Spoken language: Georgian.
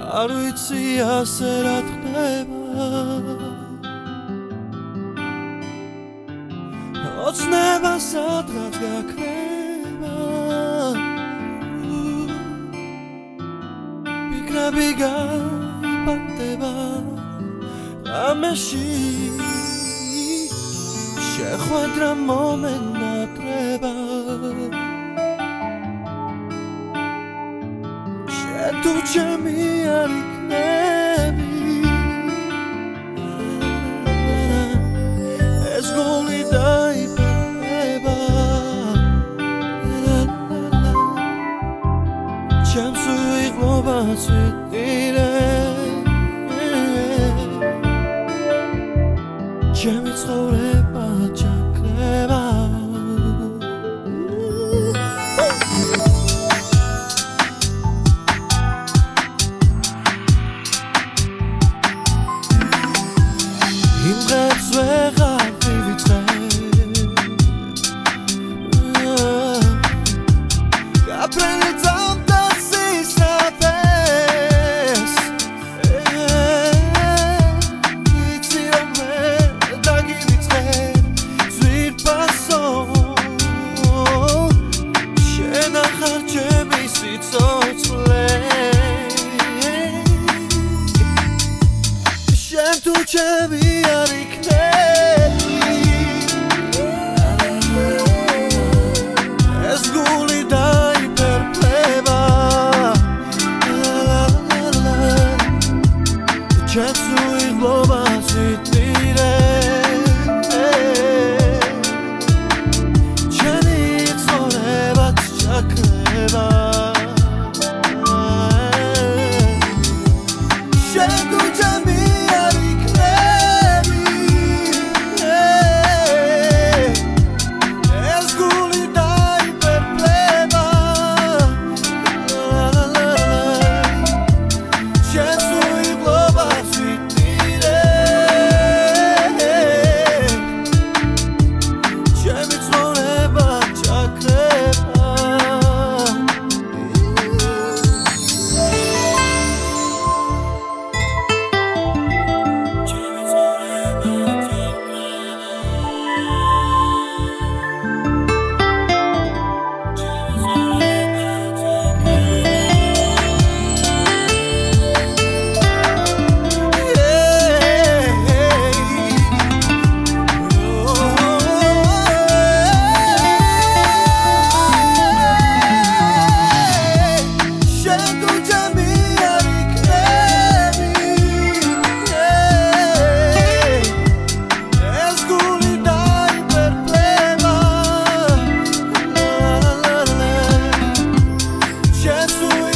არ ვიცი ასე რა ხდება ოცნება სადღაც გაქრება ფიქრები გაიფანტება რამეში შეხვედრა მომენატრება თუ ჩემი არ იქნები ეს გული დაიფრება ჩემს უიღბლობას ვიტირე ჩემი ცხოვრება ჩაქრება იმღებს ვეღარ ვივიწყებ გაფრენი წამდა სისაფეს იცი რომ მე დაგივიწყებ ძვირფასო შენ ახარ ჩემი სიცოცხლე შენ თუ ჩემი არ იქნები ეს გული დაიფერფლება ჩემს უიღბლობას ვიტირე ჩემი ცხოვრებაც ჩაქრება შენ თუ ჩემი Yes,